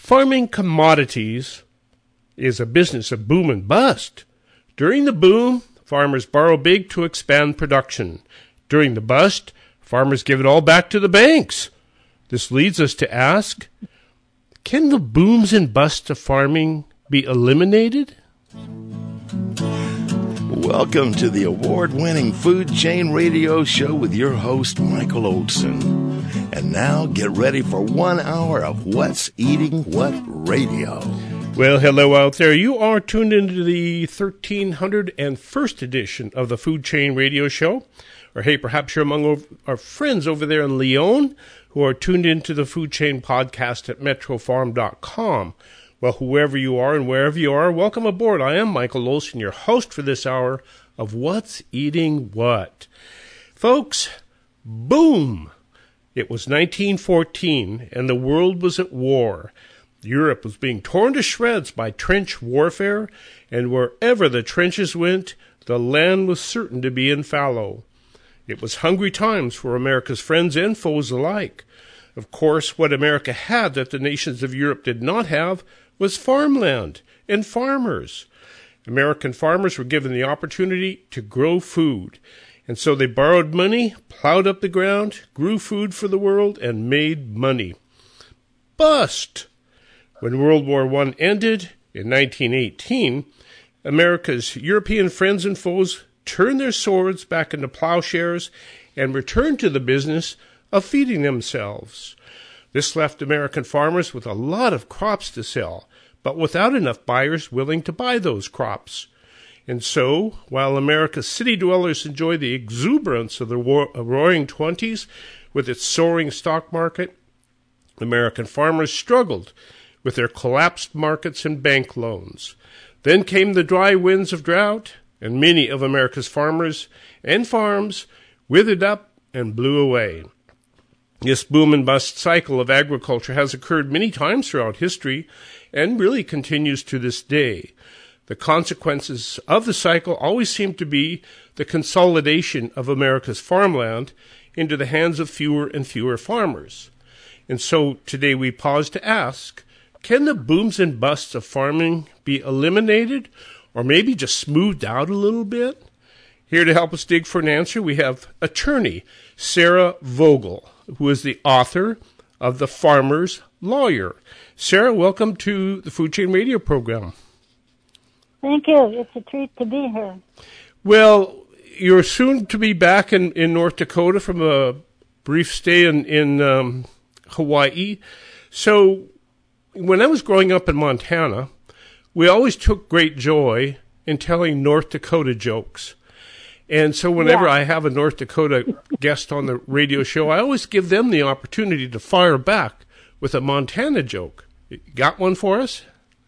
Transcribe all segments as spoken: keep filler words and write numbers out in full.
Farming commodities is a business of boom and bust. During the boom, farmers borrow big to expand production. During the bust, farmers give it all back to the banks. This leads us to ask, can the booms and busts of farming be eliminated? Welcome to the award-winning Food Chain Radio Show with your host, Michael Olson. And now get ready for one hour of What's Eating What Radio. Well, hello out there. You are tuned into the thirteen oh first edition of the Food Chain Radio Show. Or hey, perhaps you're among our friends over there in Lyon who are tuned into the Food Chain podcast at metro farm dot com. Well, whoever you are and wherever you are, welcome aboard. I am Michael Olson, your host for this hour of What's Eating What. Folks, boom! It was nineteen fourteen, and the world was at war. Europe was being torn to shreds by trench warfare, and wherever the trenches went, the land was certain to be in fallow. It was hungry times for America's friends and foes alike. Of course, what America had that the nations of Europe did not have was farmland and farmers. American farmers were given the opportunity to grow food, and so they borrowed money, plowed up the ground, grew food for the world, and made money. Bust! When World War One ended in nineteen eighteen, America's European friends and foes turned their swords back into plowshares and returned to the business of feeding themselves. This left American farmers with a lot of crops to sell, but without enough buyers willing to buy those crops. And so, while America's city dwellers enjoy the exuberance of the war- roaring twenties with its soaring stock market, American farmers struggled with their collapsed markets and bank loans. Then came the dry winds of drought, and many of America's farmers and farms withered up and blew away. This boom and bust cycle of agriculture has occurred many times throughout history and really continues to this day. The consequences of the cycle always seem to be the consolidation of America's farmland into the hands of fewer and fewer farmers. And so today we pause to ask, can the booms and busts of farming be eliminated or maybe just smoothed out a little bit? Here to help us dig for an answer, we have attorney Sarah Vogel, who is the author of The Farmer's Lawyer. Sarah, welcome to the Food Chain Radio program. Thank you. It's a treat to be here. Well, you're soon to be back in, in North Dakota from a brief stay in, in um, Hawaii. So when I was growing up in Montana, we always took great joy in telling North Dakota jokes. And so whenever yeah. I have a North Dakota guest on the radio show, I always give them the opportunity to fire back with a Montana joke. Got one for us?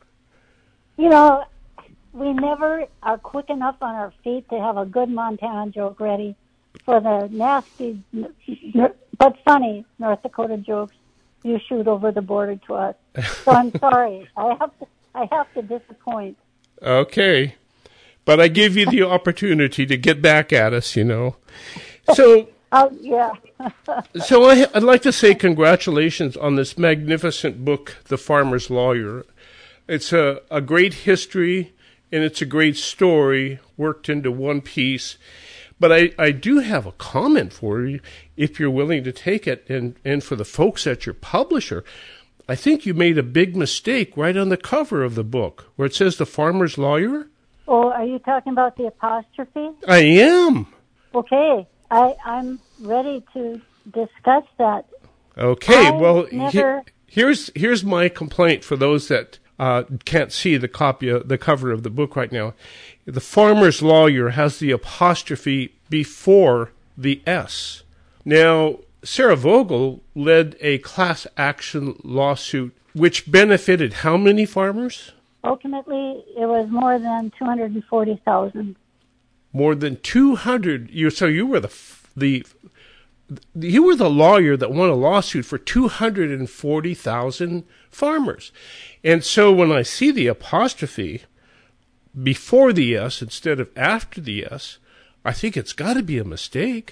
You know, we never are quick enough on our feet to have a good Montana joke ready for the nasty but funny North Dakota jokes you shoot over the border to us. So I'm sorry. I have to, I have to disappoint. Okay. But I give you the opportunity to get back at us, you know. So, oh, yeah. so I, I'd like to say congratulations on this magnificent book, The Farmer's Lawyer. It's a, a great history, and it's a great story worked into one piece. But I, I do have a comment for you, if you're willing to take it, and, and for the folks at your publisher. I think you made a big mistake right on the cover of the book, where it says The Farmer's Lawyer. Oh, are you talking about the apostrophe? I am. Okay, I, I'm ready to discuss that. Okay, I well, never... he, here's here's my complaint for those that uh, can't see the copy, of, the cover of the book right now. The Farmer's Lawyer has the apostrophe before the S. Now, Sarah Vogel led a class action lawsuit which benefited how many farmers? Ultimately, it was more than two hundred forty thousand. More than two hundred. You so you were the the you were the lawyer that won a lawsuit for two hundred forty thousand farmers. And so when I see the apostrophe before the S instead of after the S, I think it's got to be a mistake.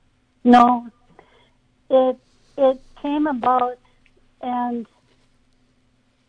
No, it it came about, and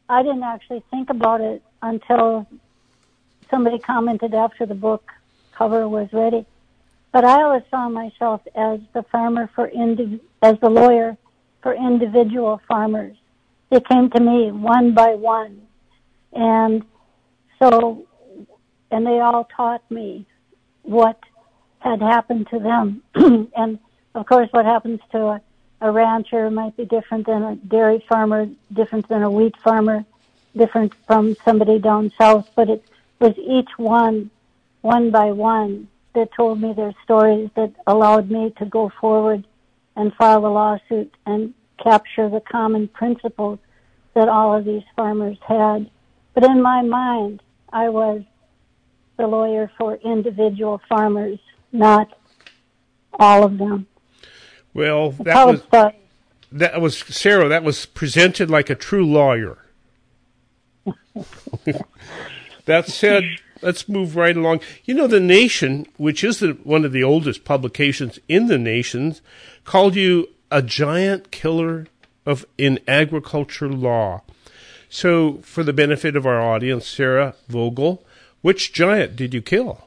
I didn't actually think about it until somebody commented after the book cover was ready. But I always saw myself as the farmer for indi- as the lawyer for individual farmers. They came to me one by one, and so, and they all taught me what had happened to them. And of course, what happens to a, a rancher might be different than a dairy farmer, different than a wheat farmer, different from somebody down south. But it was each one, one by one, that told me their stories that allowed me to go forward and file a lawsuit and capture the common principles that all of these farmers had. But in my mind, I was the lawyer for individual farmers, not all of them. Well, that was, that was, Sarah, that was presented like a true lawyer. That said, let's move right along. You know, The Nation, which is the, one of the oldest publications in the nation, called you a giant killer of in agriculture law. So, for the benefit of our audience, Sarah Vogel, which giant did you kill?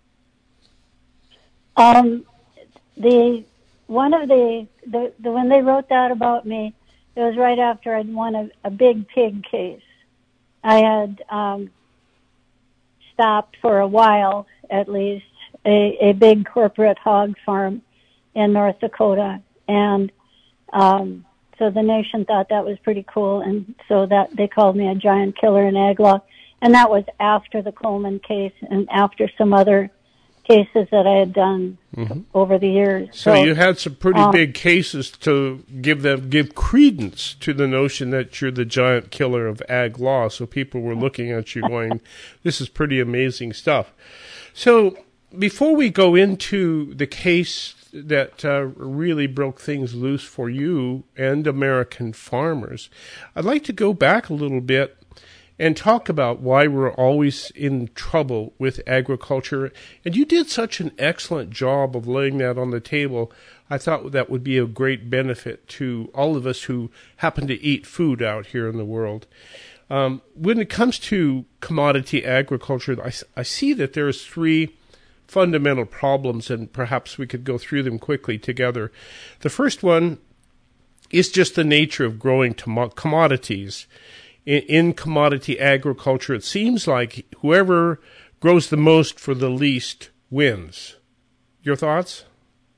Um, the one of the, the, the when they wrote that about me, it was right after I'd won a, a big pig case. I had um, stopped for a while, at least, a, a big corporate hog farm in North Dakota, and um, so the Nation thought that was pretty cool, and so that they called me a giant killer in ag law, and that was after the Coleman case and after some other cases that I had done mm-hmm. over the years. So, so you had some pretty um, big cases to give them give credence to the notion that you're the giant killer of ag law. So people were looking at you going, "This is pretty amazing stuff." So before we go into the case that uh, really broke things loose for you and American farmers, I'd like to go back a little bit and talk about why we're always in trouble with agriculture. And you did such an excellent job of laying that on the table. I thought that would be a great benefit to all of us who happen to eat food out here in the world. Um, when it comes to commodity agriculture, I, I see that there's three fundamental problems, and perhaps we could go through them quickly together. The first one is just the nature of growing tom- commodities. In commodity agriculture, it seems like whoever grows the most for the least wins. Your thoughts?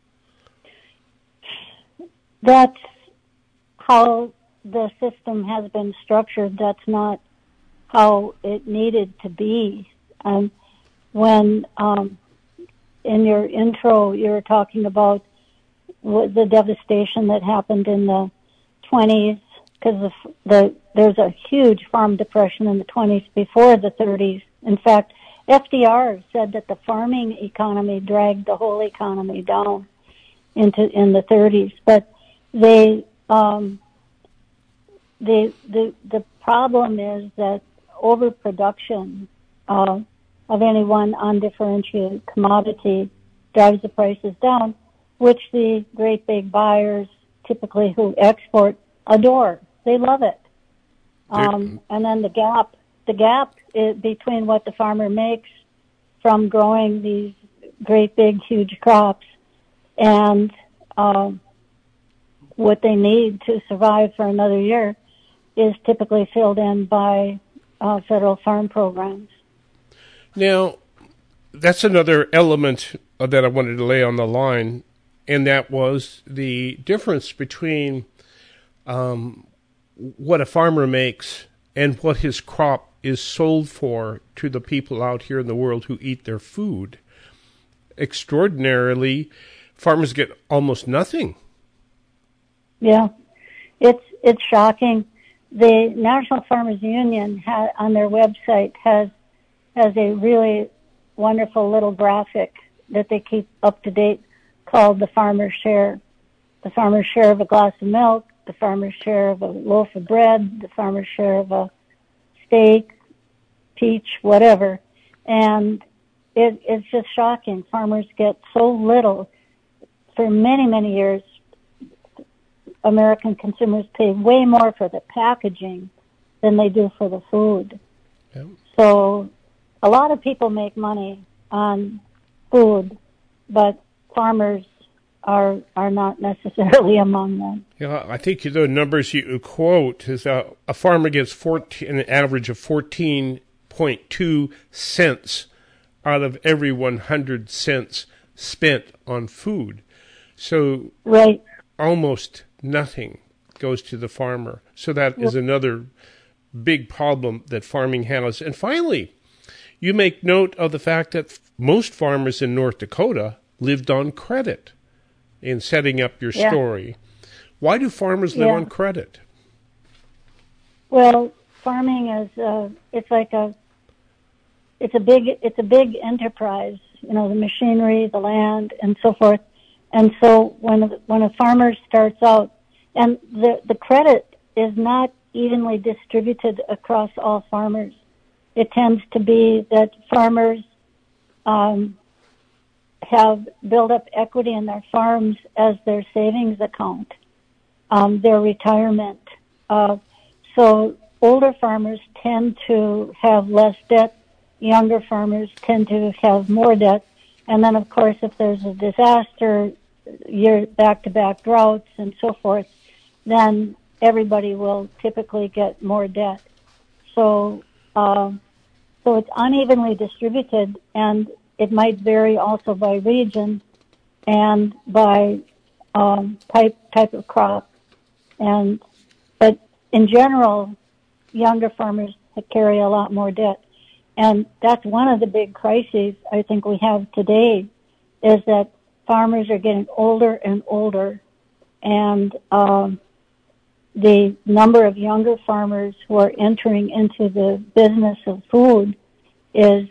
That's how the system has been structured. That's not how it needed to be. Um, when um, in your intro you were talking about the devastation that happened in the twenties, because the, the, there's a huge farm depression in the twenties before the thirties. In fact, F D R said that the farming economy dragged the whole economy down into in the thirties. But they, um, they, the the problem is that overproduction uh, of any one undifferentiated commodity drives the prices down, which the great big buyers, typically who export, adore. They love it. Um, and then the gap, the gap is between what the farmer makes from growing these great big huge crops and um, what they need to survive for another year is typically filled in by uh, federal farm programs. Now, that's another element that I wanted to lay on the line, and that was the difference between um, what a farmer makes and what his crop is sold for to the people out here in the world who eat their food. Extraordinarily, farmers get almost nothing. Yeah, it's it's shocking. The National Farmers Union ha- on their website has has a really wonderful little graphic that they keep up to date called the farmer's share. The farmer's share of a glass of milk, the farmer's share of a loaf of bread, the farmer's share of a steak, peach, whatever. And it, it's just shocking. Farmers get so little. For many, many years, American consumers pay way more for the packaging than they do for the food. Yeah. So a lot of people make money on food, but farmers are are not necessarily among them. Yeah, I think the numbers you quote is uh, a farmer gets fourteen, an average of fourteen point two cents out of every one hundred cents spent on food. So right. almost nothing goes to the farmer. So that is another big problem that farming has. And finally, you make note of the fact that most farmers in North Dakota lived on credit in setting up your yeah. story. Why do farmers live yeah. on credit? Well, farming is uh, it's like a it's a big it's a big enterprise. You know, the machinery, the land, and so forth. And so when when a farmer starts out, and the the credit is not evenly distributed across all farmers. It tends to be that farmers um, have built up equity in their farms as their savings account, um, their retirement. Uh, so older farmers tend to have less debt. Younger farmers tend to have more debt. And then, of course, if there's a disaster, year back-to-back droughts and so forth, then everybody will typically get more debt. So, um, so it's unevenly distributed, and it might vary also by region and by um, type type of crop. And but in general, younger farmers carry a lot more debt, and that's one of the big crises I think we have today, is that farmers are getting older and older, and um, the number of younger farmers who are entering into the business of food is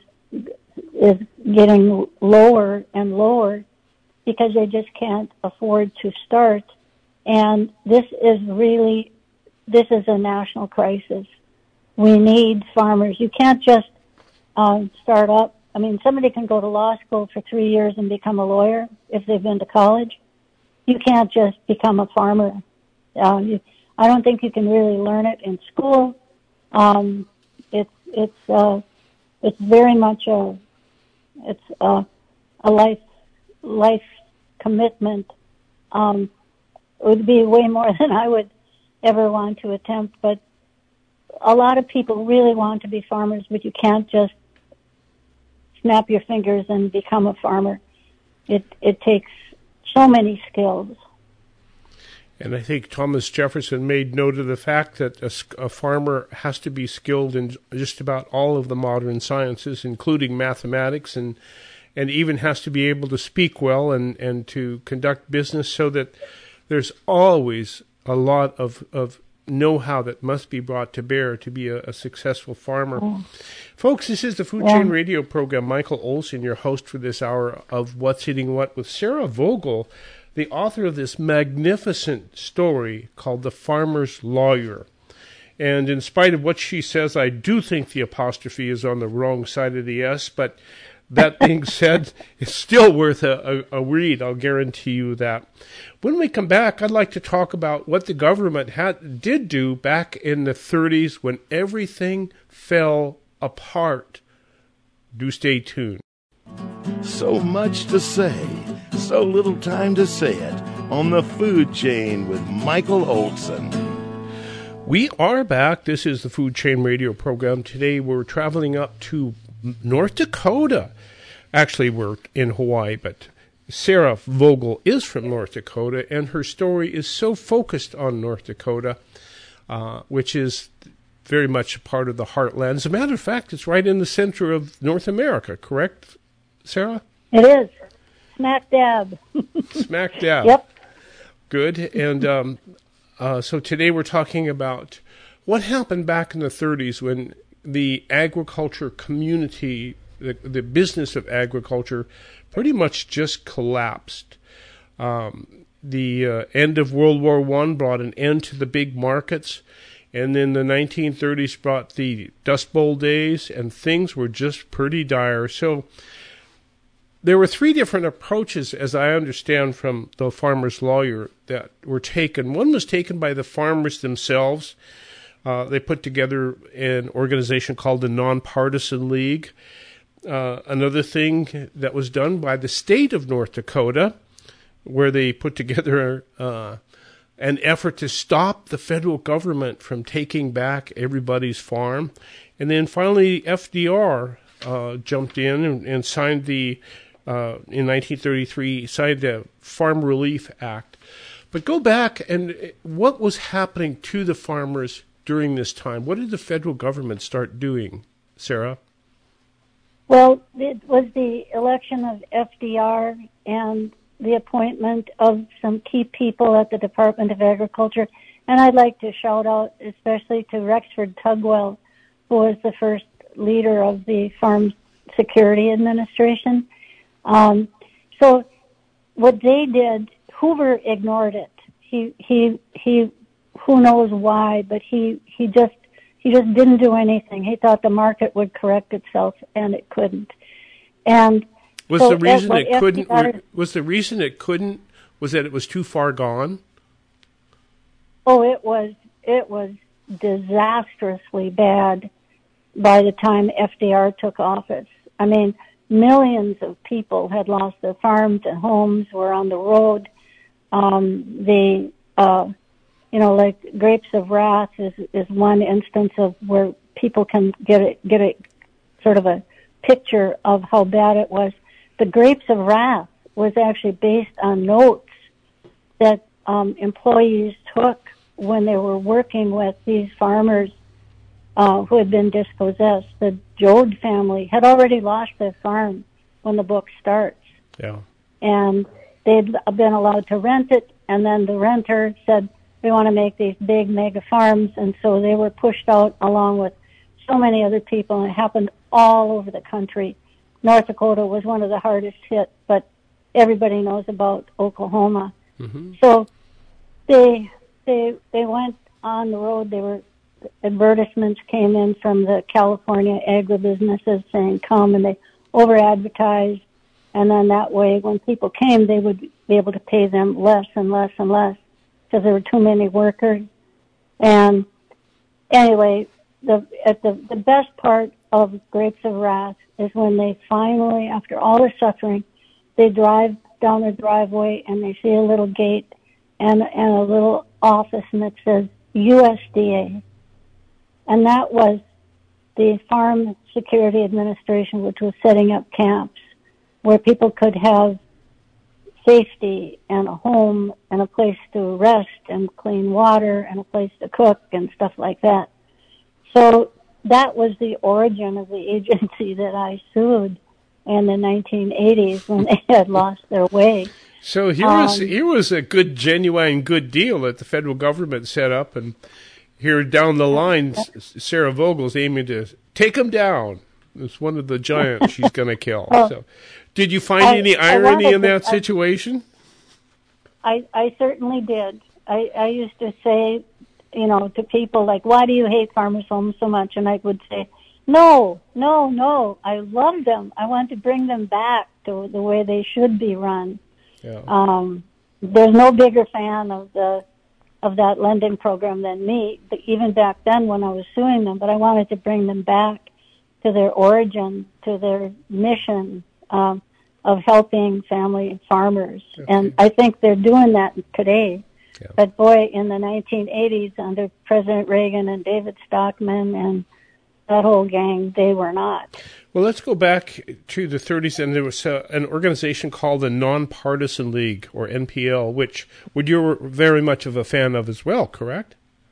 is getting lower and lower because they just can't afford to start. And this is really, this is a national crisis. We need farmers. You can't just um, start up. I mean, somebody can go to law school for three years and become a lawyer if they've been to college. You can't just become a farmer. Uh, you, I don't think you can really learn it in school. Um, it's it's uh, it's very much a it's a, a life life commitment. Um, it would be way more than I would ever want to attempt. But a lot of people really want to be farmers, but you can't just snap your fingers and become a farmer. It it takes so many skills. And I think Thomas Jefferson made note of the fact that a, a farmer has to be skilled in just about all of the modern sciences, including mathematics, and and even has to be able to speak well and, and to conduct business, so that there's always a lot of, of know-how that must be brought to bear to be a, a successful farmer. Oh. Folks, this is the Food yeah. Chain Radio program. Michael Olson, your host for this hour of What's Eating What, with Sarah Vogel, the author of this magnificent story called The Farmer's Lawyer. And in spite of what she says, I do think the apostrophe is on the wrong side of the S, but that being said, it's still worth a, a, a read, I'll guarantee you that. When we come back, I'd like to talk about what the government had did do back in the thirties when everything fell apart. Do stay tuned. So much to say, so little time to say it on the Food Chain with Michael Olson. We are back. This is the Food Chain Radio program. Today we're traveling up to North Dakota. Actually, we're in Hawaii, but Sarah Vogel is from North Dakota, and her story is so focused on North Dakota, uh, which is very much a part of the heartland. As a matter of fact, it's right in the center of North America, correct, Sarah? It is. Smack dab. Smack dab. Yep. Good. And um, uh, so today we're talking about what happened back in the thirties when the agriculture community, the, the business of agriculture, pretty much just collapsed. Um, the uh, end of World War One brought an end to the big markets, and then the nineteen thirties brought the Dust Bowl days, and things were just pretty dire. So there were three different approaches, as I understand from the Farmer's Lawyer, that were taken. One was taken by the farmers themselves. Uh, they put together an organization called the Nonpartisan League. Uh, another thing that was done by the state of North Dakota, where they put together uh, an effort to stop the federal government from taking back everybody's farm. And then finally, F D R uh, jumped in and, and signed the, uh, in nineteen thirty-three, signed the Farm Relief Act. But go back, and what was happening to the farmers during this time? What did the federal government start doing, Sarah? Well, it was the election of F D R and the appointment of some key people at the Department of Agriculture. And I'd like to shout out especially to Rexford Tugwell, who was the first leader of the Farm Security Administration. Um, so what they did, Hoover ignored it. He, he, he, who knows why, but he, he just, he just didn't do anything. He thought the market would correct itself, and it couldn't. And was so the reason it F D R, couldn't, was the reason it couldn't, was that it was too far gone? Oh, it was, it was disastrously bad by the time F D R took office. I mean, millions of people had lost their farms and homes, were on the road. Um, the, uh, you know, like Grapes of Wrath is, is one instance of where people can get a, get a sort of a picture of how bad it was. The Grapes of Wrath was actually based on notes that um, employees took when they were working with these farmers uh, who had been dispossessed. The Jode family had already lost their farm when the book starts. Yeah. And they'd been allowed to rent it, and then the renter said, we want to make these big mega farms, and so they were pushed out along with so many other people, and it happened all over the country. North Dakota was one of the hardest hit, but everybody knows about Oklahoma. Mm-hmm. So they they they went on the road. They were advertisements came in from the California agribusinesses saying come, and they over advertised, and then that way when people came, they would be able to pay them less and less and less because there were too many workers. And anyway, the at the the best part of Grapes of Wrath is when they finally, after all the suffering, they drive down the driveway and they see a little gate and and a little office, and it says U S D A. And that was the Farm Security Administration, which was setting up camps where people could have safety and a home and a place to rest and clean water and a place to cook and stuff like that. So that was the origin of the agency that I sued in the nineteen eighties when they had lost their way. So here um, was here was a good, genuine, good deal that the federal government set up, and here down the line, Sarah Vogel's aiming to take them down. It's one of the giants she's going to kill. Oh, so, did you find I, any I irony in to, that situation? I, I certainly did. I, I used to say, you know, to people like, why do you hate Farmers Home so much? And I would say, no, no, no, I love them. I want to bring them back to the way they should be run. Yeah. Um, there's no bigger fan of the of that lending program than me, but even back then when I was suing them, but I wanted to bring them back to their origin, to their mission um, of helping family farmers. Okay. And I think they're doing that today. Yeah. But boy, in the nineteen eighties, under President Reagan and David Stockman and that whole gang, they were not. Well, let's go back to the thirties, and there was uh, an organization called the Nonpartisan League, or N P L, which would you were very much of a fan of as well, correct?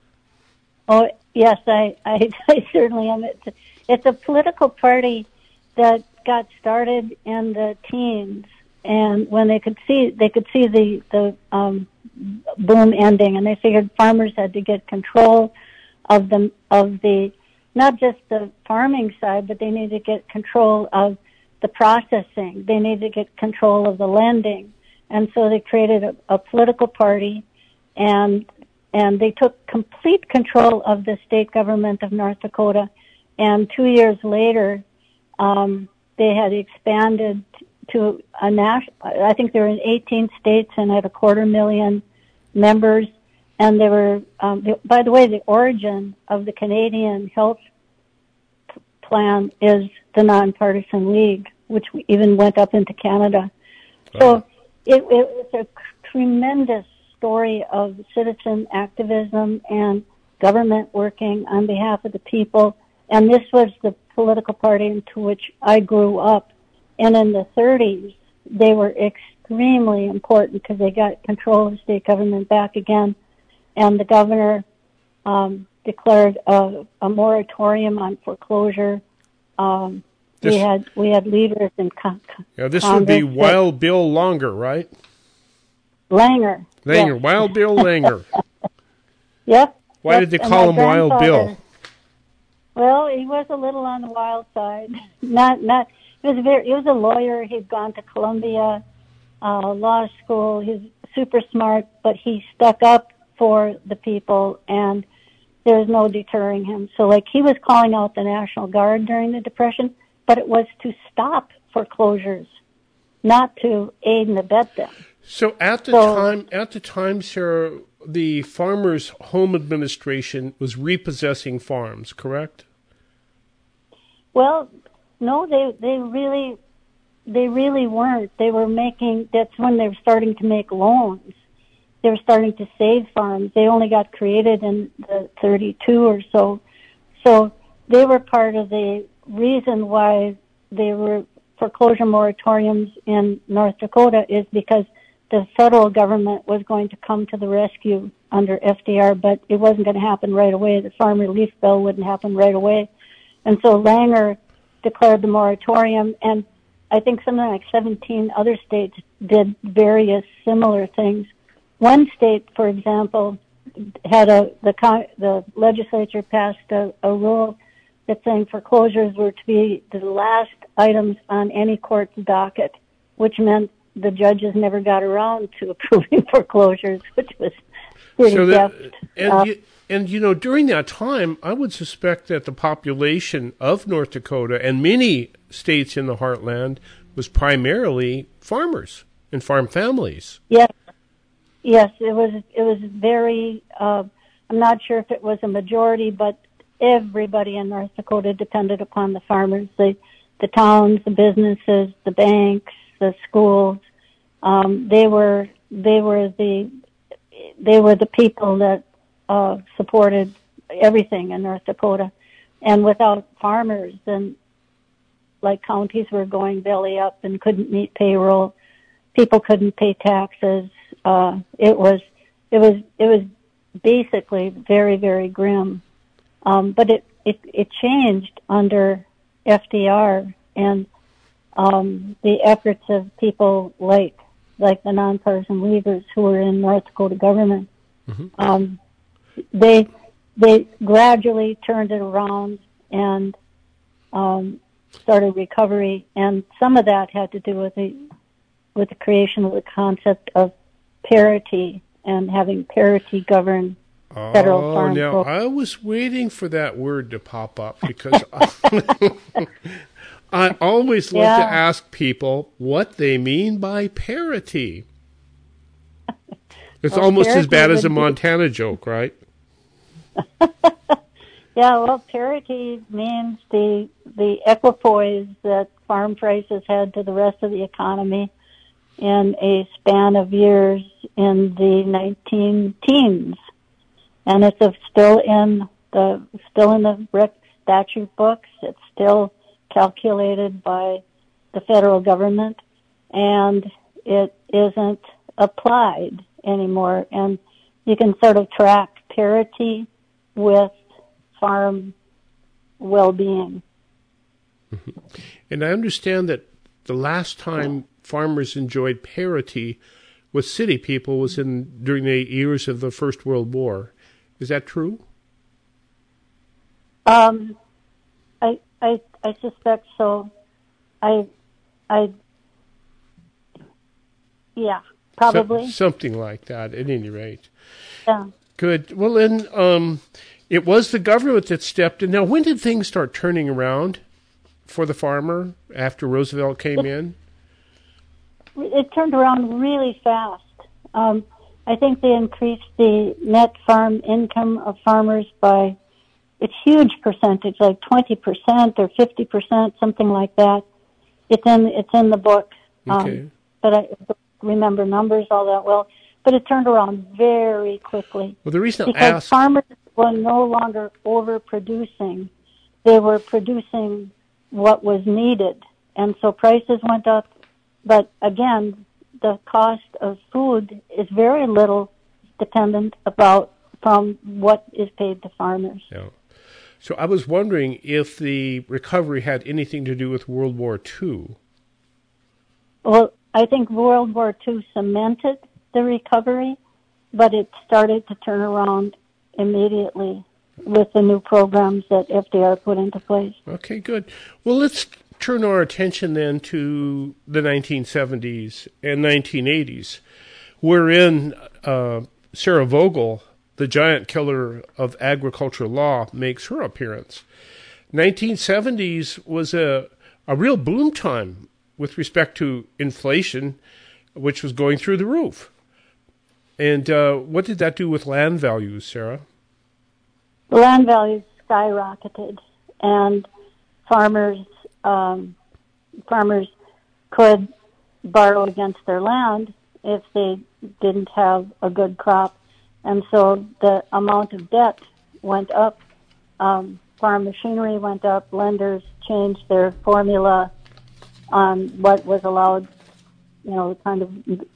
Oh, yes, I, I, I certainly am. It's a, it's a political party that got started in the teens, and when they could see they could see the the um, boom ending, and they figured farmers had to get control of the of the not just the farming side, but they needed to get control of the processing. They needed to get control of the lending, and so they created a, a political party, and and they took complete control of the state government of North Dakota. And two years later, um, they had expanded to a national. I think they were in eighteen states and had a quarter million members. and they were, um, the, by the way, the origin of the Canadian health p- plan is the Nonpartisan League, which we even went up into Canada. Oh. So it, it was a tremendous story of citizen activism and government working on behalf of the people. And this was the political party into which I grew up. And in the thirties, they were extremely important because they got control of the state government back again. And the governor um, declared a, a moratorium on foreclosure. Um, This- we had we had leaders in con- Yeah, this Congress would be that- Wild Bill Longer, right? Langer. Langer, yes. Wild Bill Langer. Yep. Why yep. did they And call my him Wild grandfather- Bill? Well, he was a little on the wild side. Not, not. He was a very. He was a lawyer. He'd gone to Columbia uh, Law School. He's super smart, but he stuck up for the people, and there's no deterring him. So, like, he was calling out the National Guard during the Depression, but it was to stop foreclosures, not to aid and abet them. So at the So- time, at the time, Sarah, the Farmers Home Administration was repossessing farms, correct? Well, no, they they really they really weren't. They were making. That's when they were starting to make loans. They were starting to save farms. They only got created in the thirty-two or so. So they were part of the reason why they were foreclosure moratoriums in North Dakota is because the federal government was going to come to the rescue under F D R, but it wasn't going to happen right away. The Farm Relief Bill wouldn't happen right away. And so Langer declared the moratorium, and I think something like seventeen other states did various similar things. One state, for example, had a the the legislature passed a, a rule that saying foreclosures were to be the last items on any court's docket, which meant the judges never got around to approving foreclosures, which was pretty So that, deft. and Uh, you, and you know, during that time, I would suspect that the population of North Dakota and many states in the heartland was primarily farmers and farm families. Yes, yes, it was. It was very. Uh, I'm not sure if it was a majority, but everybody in North Dakota depended upon the farmers, the the towns, the businesses, the banks, the schools. Um, they were they were the they were the people that uh, supported everything in North Dakota, and without farmers, then like counties were going belly up and couldn't meet payroll. People couldn't pay taxes. Uh, it was, it was, it was basically very, very grim. Um, but it, it, it changed under F D R and, um, the efforts of people like, like the nonpartisan leaders who were in North Dakota government. Mm-hmm. Um, they, they gradually turned it around and, um, started recovery, and some of that had to do with the with the creation of the concept of parity and having parity govern federal Oh, farm now programs. I was waiting for that word to pop up because I, I always love Yeah. to ask people what they mean by parity. It's Well, almost as parity bad as a would be- Montana joke, right? Yeah, well, parity means the the equipoise that farm prices had to the rest of the economy in a span of years in the nineteen teens, and it's a, still in the still in the rec statute books. It's still calculated by the federal government, and it isn't applied anymore. And you can sort of track parity with farm well-being. And I understand that the last time farmers enjoyed parity with city people was in during the years of the First World War. Is that true? Um, I, I, I suspect so. I, I, yeah, probably. So, something like that, at any rate. Yeah. Good. Well, then, um, it was the government that stepped in. Now, when did things start turning around for the farmer after Roosevelt came in? It turned around really fast. Um, I think they increased the net farm income of farmers by a huge percentage, like twenty percent or fifty percent, something like that. It's in it's in the book, Okay. um, but I don't remember numbers all that well. But it turned around very quickly. Well, the reason I because asked... farmers were no longer overproducing. They were producing what was needed. And so prices went up. But again, the cost of food is very little dependent about from what is paid to farmers. Yeah. So I was wondering if the recovery had anything to do with World War Two. Well, I think World War Two cemented the recovery, but it started to turn around immediately with the new programs that F D R put into place. Okay, good. Well, let's turn our attention then to the nineteen seventies and nineteen eighties, wherein uh, Sarah Vogel, the giant killer of agricultural law, makes her appearance. nineteen seventies was a, a real boom time with respect to inflation, which was going through the roof. And uh, what did that do with land values, Sarah? The land values skyrocketed, and farmers um, farmers could borrow against their land if they didn't have a good crop, and so the amount of debt went up. Um, farm machinery went up. Lenders changed their formula on what was allowed, you know, kind of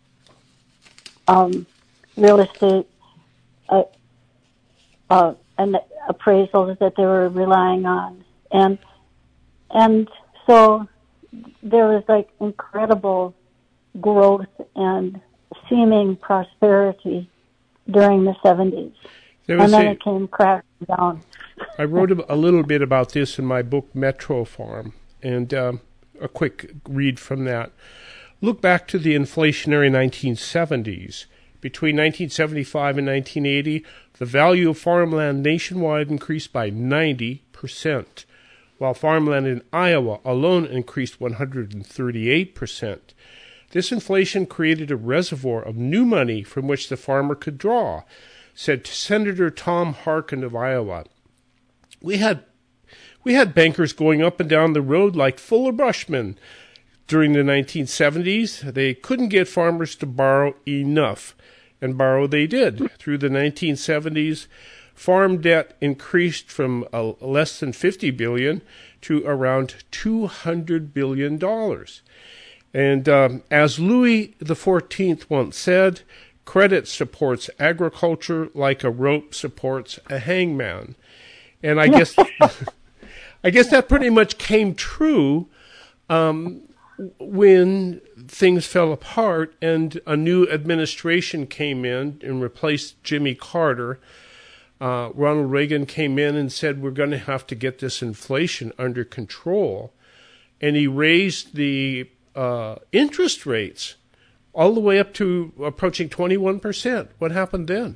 um, real estate uh, uh, and the appraisals that they were relying on, and and so there was like incredible growth and seeming prosperity during the seventies, and then a, it came crashing down. I wrote a little bit about this in my book Metro Farm, and um, a quick read from that. Look back to the inflationary nineteen seventies. Between nineteen seventy-five and nineteen eighty, the value of farmland nationwide increased by ninety percent, while farmland in Iowa alone increased one hundred thirty-eight percent. This inflation created a reservoir of new money from which the farmer could draw, said Senator Tom Harkin of Iowa. We had we had bankers going up and down the road like Fuller Brushman. During the nineteen seventies, they couldn't get farmers to borrow enough, and borrow they did. Through the nineteen seventies, farm debt increased from uh, less than fifty billion dollars to around two hundred billion dollars. And um, as Louis the fourteenth once said, credit supports agriculture like a rope supports a hangman. And I guess I guess that pretty much came true um, when things fell apart and a new administration came in and replaced Jimmy Carter. Uh, Ronald Reagan came in and said, we're going to have to get this inflation under control. And he raised the uh, interest rates all the way up to approaching twenty-one percent. What happened then?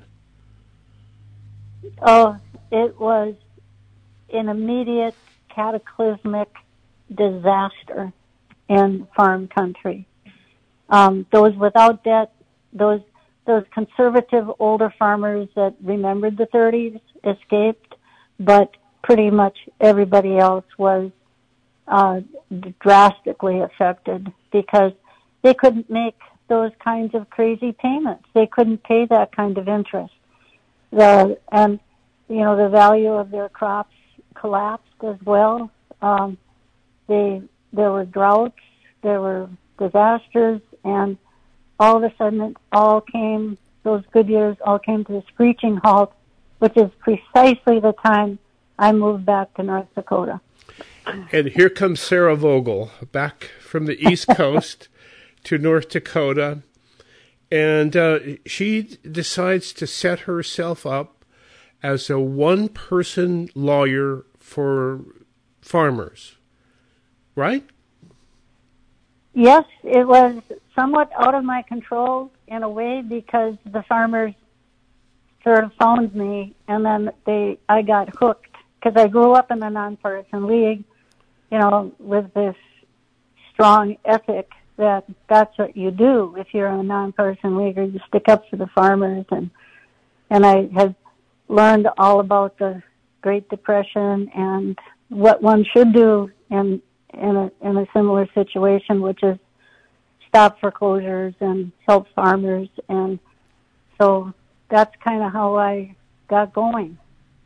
Oh, it was an immediate cataclysmic disaster in farm country. Um, those without debt, those those conservative older farmers that remembered the thirties escaped, but pretty much everybody else was uh, drastically affected because they couldn't make those kinds of crazy payments. They couldn't pay that kind of interest. The and you know the value of their crops collapsed as well. Um, they there were droughts, there were disasters, and all of a sudden it all came, those good years all came to a screeching halt, which is precisely the time I moved back to North Dakota. And here comes Sarah Vogel back from the East Coast to North Dakota, and uh, she decides to set herself up as a one-person lawyer for farmers, right? Yes, it was somewhat out of my control in a way because the farmers sort of found me, and then they I got hooked because I grew up in the nonpartisan league, you know, with this strong ethic that that's what you do if you're a nonpartisan leader. You stick up for the farmers, and and I have learned all about the Great Depression and what one should do in in a in a similar situation, which is stop foreclosures and help farmers. And so that's kind of how I got going.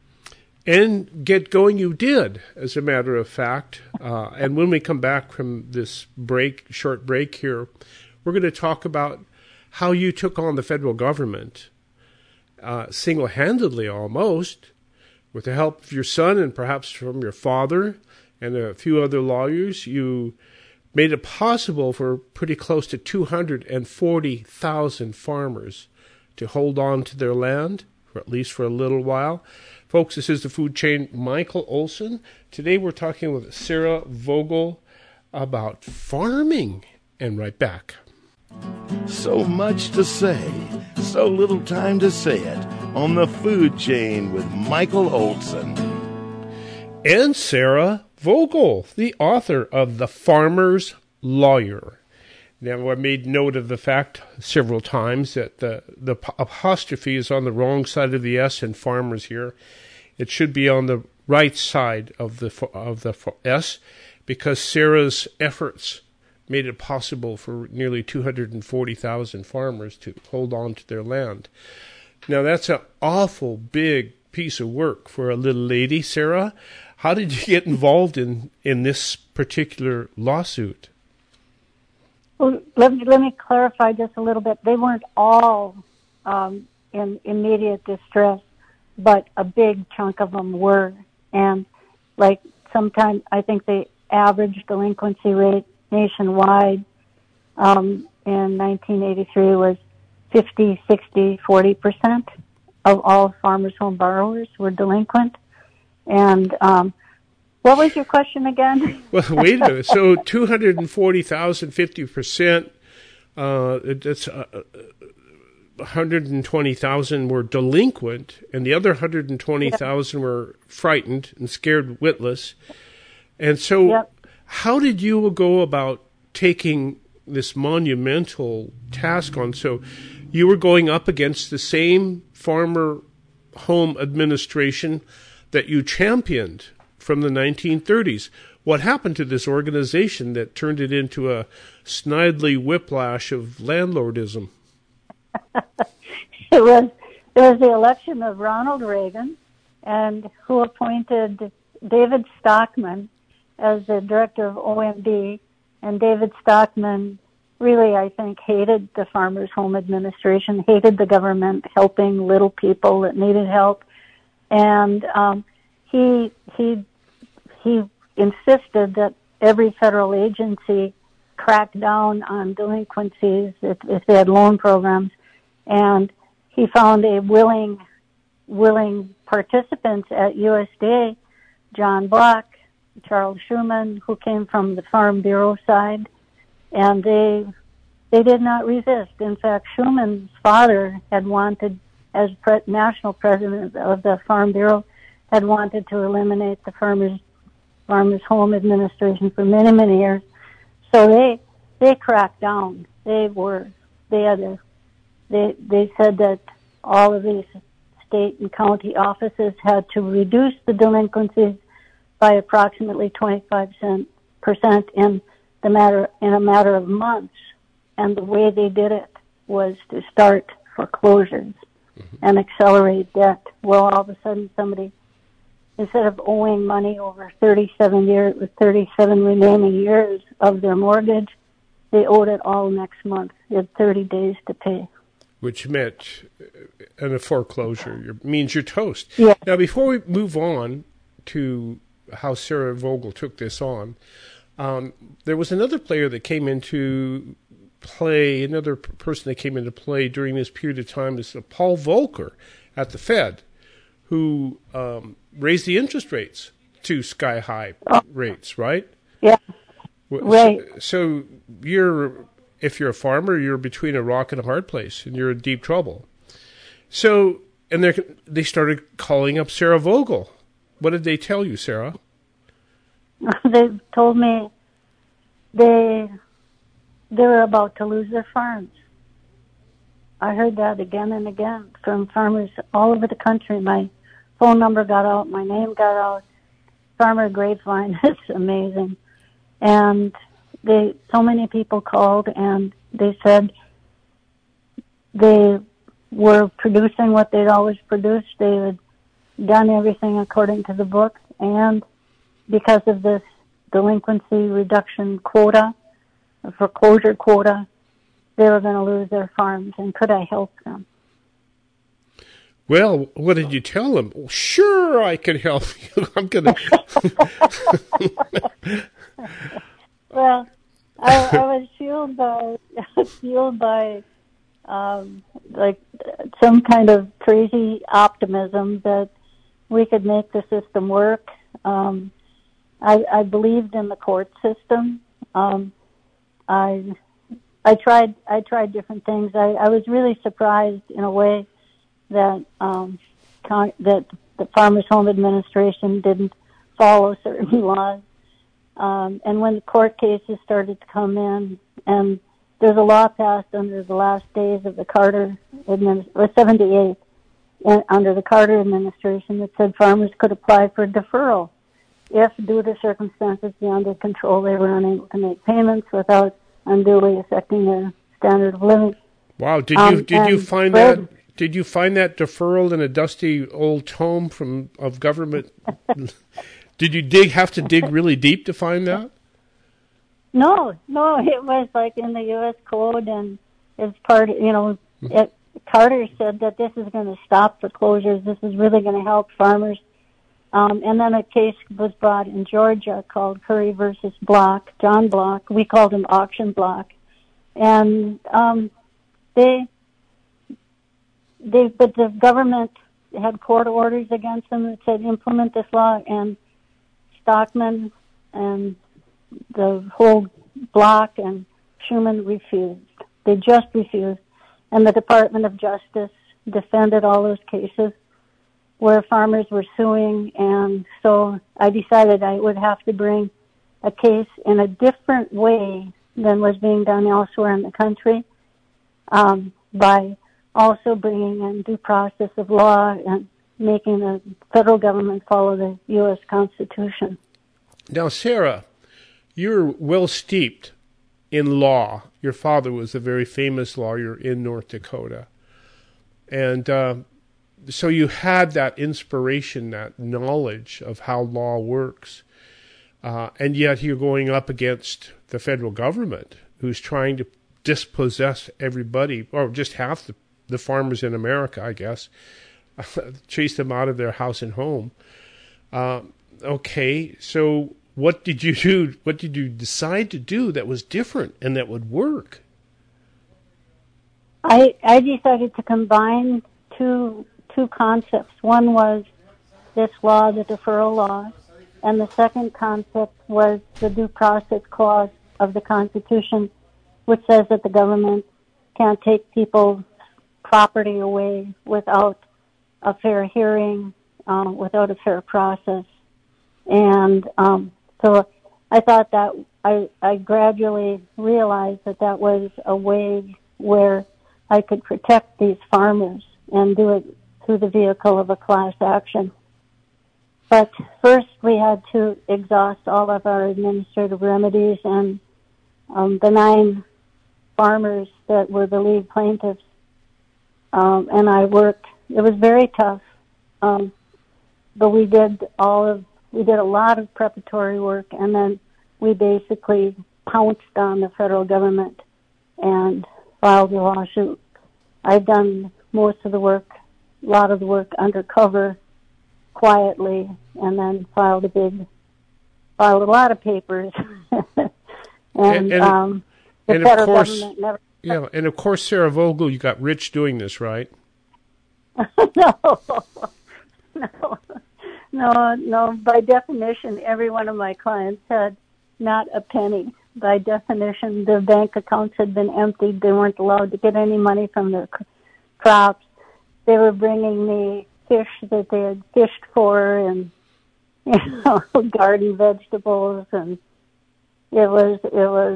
And get going you did, as a matter of fact. Uh, and when we come back from this break, short break here, we're going to talk about how you took on the federal government uh, single-handedly almost, with the help of your son and perhaps from your father and a few other lawyers. You made it possible for pretty close to two hundred forty thousand farmers to hold on to their land, for at least for a little while. Folks, this is the Food Chain, Michael Olson. Today we're talking with Sarah Vogel about farming. And right back. So much to say, so little time to say it on the Food Chain with Michael Olson. And Sarah Vogel, the author of The Farmer's Lawyer. Now, I made note of the fact several times that the, the apostrophe is on the wrong side of the S in farmers here. It should be on the right side of the of the S, because Sarah's efforts made it possible for nearly two hundred forty thousand farmers to hold on to their land. Now, that's an awful big piece of work for a little lady. Sarah, how did you get involved in, in this particular lawsuit? Well, let me, let me clarify just a little bit. They weren't all um, in immediate distress, but a big chunk of them were. And like sometimes I think the average delinquency rate nationwide um, in nineteen eighty-three was fifty, sixty, forty percent of all farmers' home borrowers were delinquent. And um, what was your question again? Well, wait a minute. So two hundred forty thousand, fifty percent, uh, that's uh, one hundred twenty thousand were delinquent, and the other one hundred twenty thousand were frightened and scared witless. And so yep. How did you go about taking this monumental task on? So you were going up against the same farmer home administration that you championed from the nineteen thirties. What happened to this organization that turned it into a snidely whiplash of landlordism? It was there was the election of Ronald Reagan, and who appointed David Stockman as the director of O M B. And David Stockman really, I think, hated the Farmers Home Administration, hated the government helping little people that needed help, and um, he he he insisted that every federal agency crack down on delinquencies if, if they had loan programs, and he found a willing willing participants at U S D A, John Block, Charles Schuman, who came from the Farm Bureau side, and they they did not resist. In fact, Schuman's father had wanted, as pre- national president of the Farm Bureau, had wanted to eliminate the Farmers Farmers Home Administration for many, many years. So they they cracked down. They were they had a, they they said that all of these state and county offices had to reduce the delinquencies by approximately twenty-five percent in the matter in a matter of months. And the way they did it was to start foreclosures mm-hmm. and accelerate debt. Well, all of a sudden somebody, instead of owing money over thirty-seven years, with thirty-seven remaining years of their mortgage, they owed it all next month. They had thirty days to pay. Which meant, in a foreclosure, means you're toast. Yeah. Now, before we move on to how Sarah Vogel took this on, um, there was another player that came into play, another p- person that came into play during this period of time is uh, Paul Volcker at the Fed, who um, raised the interest rates to sky-high oh. rates, right? Yeah, right. So, so you're, if you're a farmer, you're between a rock and a hard place, and you're in deep trouble. So, and they started calling up Sarah Vogel. What did they tell you, Sarah? They told me they they were about to lose their farms. I heard that again and again from farmers all over the country. My phone number got out, my name got out. Farmer Grapevine is amazing. And they, so many people called and they said they were producing what they'd always produced. They had done everything according to the book, and because of this delinquency reduction quota, foreclosure quota, they were going to lose their farms, and could I help them? Well, what did you tell them? Well, sure, I can help you. I'm going to... Well, I, I was fueled by, fueled by um, like some kind of crazy optimism that we could make the system work. Um, I, I believed in the court system. Um, I I tried I tried different things. I, I was really surprised in a way that um, con- that the Farmers Home Administration didn't follow certain laws. Um, and when the court cases started to come in, and there's a law passed under the last days of the Carter administration, or seventy-eight, and under the Carter administration, that said farmers could apply for deferral if, due to circumstances beyond their control, they were unable to make payments without unduly affecting their standard of living. Wow! Did you Um, did you and find Fred- that? Did you find that deferral in a dusty old tome from of government? Did you dig have to dig really deep to find that? No, no, it was like in the U S code, and it's part, you know, it, Carter said that this is going to stop foreclosures. This is really going to help farmers. Um, and then a case was brought in Georgia called Curry versus Block, John Block. We called him Auction Block. And um, they, they, but the government had court orders against them that said implement this law, and Stockman and the whole block and Schumann refused. They just refused. And the Department of Justice defended all those cases where farmers were suing, and so I decided I would have to bring a case in a different way than was being done elsewhere in the country, um, by also bringing in due process of law and making the federal government follow the U S Constitution. Now, Sarah, you're well steeped in law. Your father was a very famous lawyer in North Dakota. And uh, so you had that inspiration, that knowledge of how law works. Uh, and yet you're going up against the federal government, who's trying to dispossess everybody, or just half the, the farmers in America, I guess, chase them out of their house and home. Uh, okay, so what did you do? What did you decide to do that was different and that would work? I I decided to combine two two concepts. One was this law, the deferral law, and the second concept was the due process clause of the Constitution, which says that the government can't take people's property away without a fair hearing, um, without a fair process. And um, so I thought that I, I gradually realized that that was a way where I could protect these farmers and do it through the vehicle of a class action. But first we had to exhaust all of our administrative remedies, and um, the nine farmers that were the lead plaintiffs, um, and I worked. It was very tough, um, but we did all of we did a lot of preparatory work, and then we basically pounced on the federal government and filed a lawsuit. I've done most of the work, a lot of the work undercover, quietly, and then filed a big, filed a lot of papers. and and, and, um, the and federal of course, government never. Yeah, and of course, Sarah Vogel, you got rich doing this, right? no, no, no, no. By definition, every one of my clients had not a penny. By definition, their bank accounts had been emptied. They weren't allowed to get any money from their crops. They were bringing me fish that they had fished for, and you know, garden vegetables, and it was it was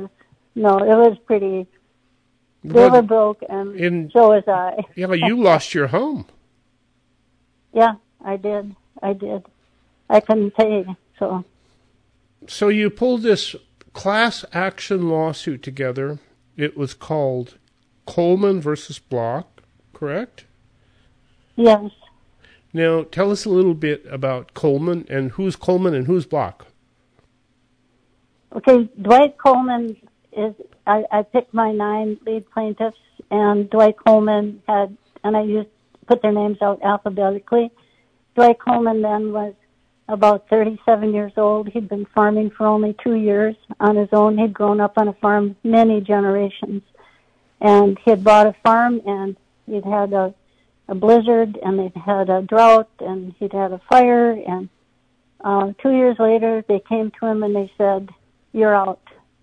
no, it was pretty. They Well, were broke, and in, so was I. yeah, you lost your home. Yeah, I did. I did. I couldn't pay, so. So you pulled this class action lawsuit together. It was called Coleman versus Block, correct? Yes. Now, tell us a little bit about Coleman and who's Coleman and who's Block. Okay, Dwight Coleman is, I, I picked my nine lead plaintiffs, and Dwight Coleman had, and I used, put their names out alphabetically. Dwight Coleman then was about thirty-seven years old. He'd been farming for only two years on his own. He'd grown up on a farm many generations. And he had bought a farm, and he'd had a, a blizzard, and they'd had a drought, and he'd had a fire. And uh, two years later, they came to him and they said, "You're out."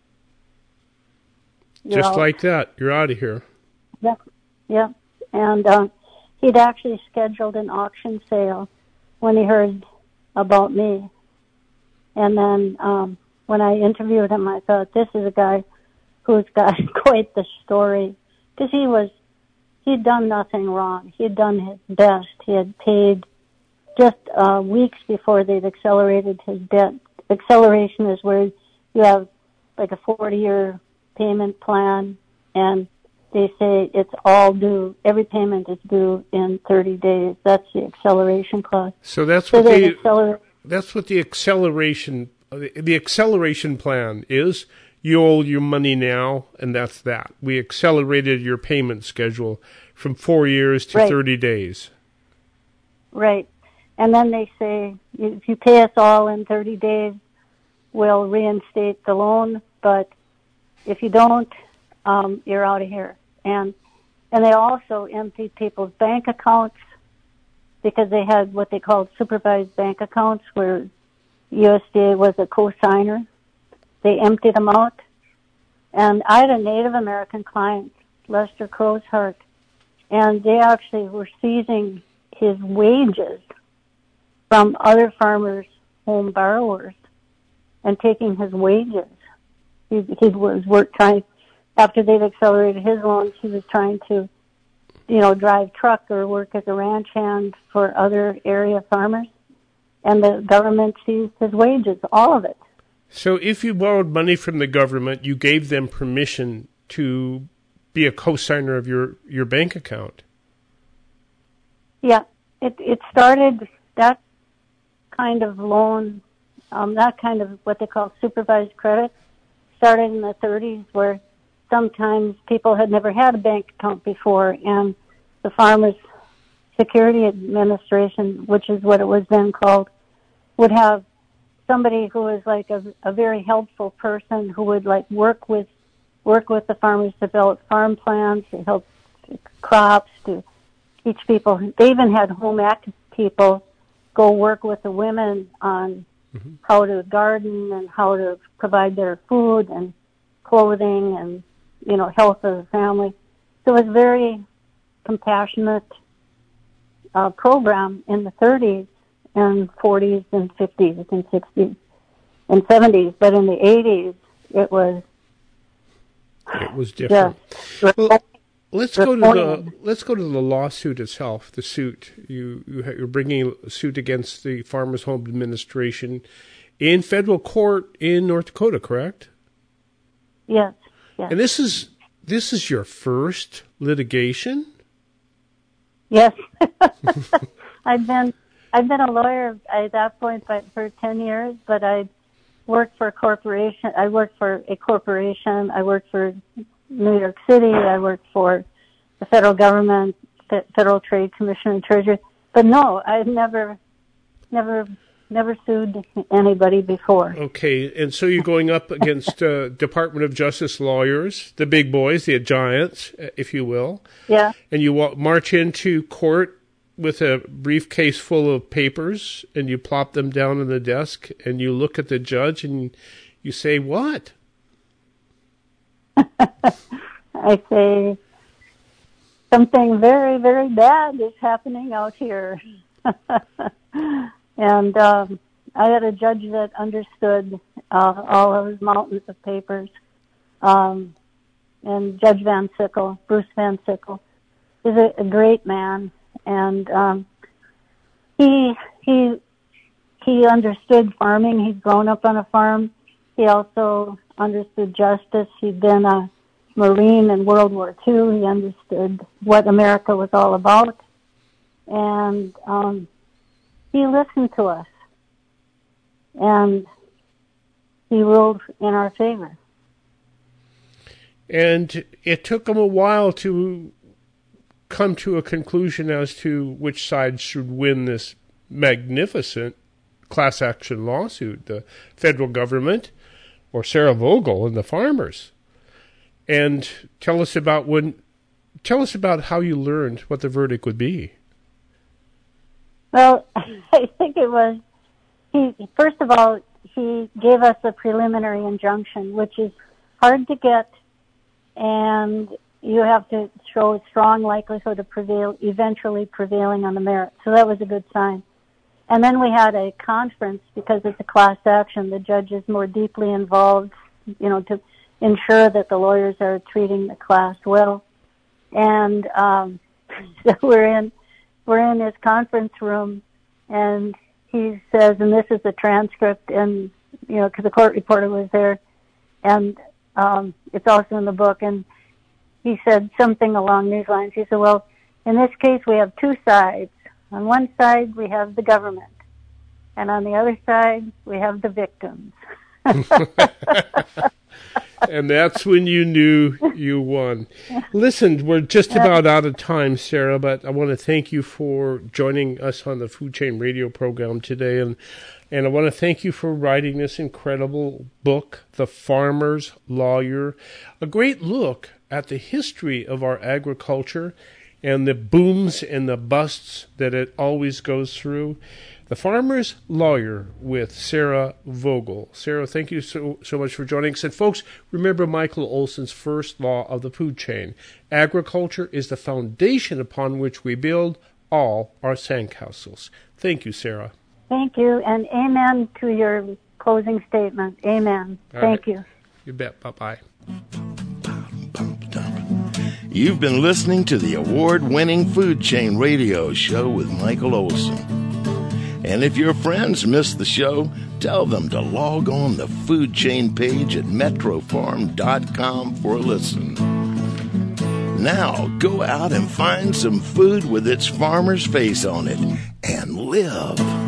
You're Just out. like that. You're out of here. Yep. Yep. And uh, he'd actually scheduled an auction sale when he heard about me. And then um, when I interviewed him, I thought, this is a guy who's got quite the story. Because he was, he'd done nothing wrong. He'd done his best. He had paid just uh, weeks before they'd accelerated his debt. Acceleration is where you have like a forty-year payment plan, and they say it's all due. Every payment is due in thirty days. That's the acceleration clause. So that's So what they the accelerate. that's what the acceleration the, the acceleration plan is. You owe your money now, and that's that. We accelerated your payment schedule from four years to Right. thirty days. Right. And then they say, if you pay us all in thirty days, we'll reinstate the loan, but if you don't, um, you're out of here. And and they also emptied people's bank accounts because they had what they called supervised bank accounts where U S D A was a co-signer. They emptied them out. And I had a Native American client, Lester Crowshart, and they actually were seizing his wages from other farmers' home borrowers and taking his wages. He, he was work trying, after they'd accelerated his loans, he was trying to, you know, drive truck or work as a ranch hand for other area farmers. And the government seized his wages, all of it. So if you borrowed money from the government, you gave them permission to be a co-signer of your, your bank account. Yeah, it it started, that kind of loan, um, that kind of what they call supervised credit, started in the thirties where sometimes people had never had a bank account before, and the Farmers Security Administration, which is what it was then called, would have somebody who was like a, a very helpful person who would like work with work with the farmers to develop farm plans, to help crops, to teach people. They even had home ec people go work with the women on mm-hmm. how to garden and how to provide their food and clothing and, you know, health of the family. So it was a very compassionate uh, program in the thirties and forties and fifties and sixties and seventies. But in the eighties, it was it was different. Just, well, let's go to the let's go to the lawsuit itself. The suit you, you you're bringing a suit against the Farmers Home Administration in federal court in North Dakota, correct? Yes. Yes. And this is this is your first litigation? Yes. I've been I've been a lawyer at that point for ten years, but I worked for a corporation. I worked for a corporation. I worked for New York City. I worked for the federal government, Federal Trade Commission and Treasury. But no, I've never, never, never sued anybody before. Okay, and so you're going up against uh, Department of Justice lawyers, the big boys, the giants, if you will. Yeah. And you walk, march into court with a briefcase full of papers, and you plop them down on the desk, and you look at the judge, and you say, what? I say, something very, very bad is happening out here. And um, I had a judge that understood uh, all of his mountains of papers. Um, and Judge Van Sickle, Bruce Van Sickle, is a, a great man, and um, he he he understood farming. He'd grown up on a farm. He also understood justice. He'd been a Marine in World War Two. He understood what America was all about, and um, he listened to us, and he ruled in our favor. And it took him a while to come to a conclusion as to which side should win this magnificent class action lawsuit, the federal government or Sarah Vogel and the farmers. And tell us about when, tell us about how you learned what the verdict would be. Well, I think it was, he, first of all, he gave us a preliminary injunction, which is hard to get, and you have to show a strong likelihood of prevail, eventually prevailing on the merits. So that was a good sign. And then we had a conference, because it's a class action. The judge is more deeply involved, you know, to ensure that the lawyers are treating the class well. And um, so we're in we're in his conference room, and he says, and this is the transcript, and you know, because the court reporter was there, and um, it's also in the book. And he said something along these lines. He said, "Well, in this case, we have two sides. On one side, we have the government, and on the other side, we have the victims." And that's when you knew you won. Listen, we're just about out of time, Sarah, but I want to thank you for joining us on the Food Chain Radio program today, and and I want to thank you for writing this incredible book, The Farmer's Lawyer, a great look at the history of our agriculture and the booms and the busts that it always goes through. The Farmer's Lawyer with Sarah Vogel. Sarah, thank you so so much for joining us. And folks, remember Michael Olson's first law of the food chain. Agriculture is the foundation upon which we build all our sandcastles. Thank you, Sarah. Thank you, and amen to your closing statement. Amen. All Thank right. you. You bet. Bye-bye. You've been listening to the award-winning Food Chain Radio Show with Michael Olson. And if your friends missed the show, tell them to log on the Food Chain page at metro farm dot com for a listen. Now, go out and find some food with its farmer's face on it and live.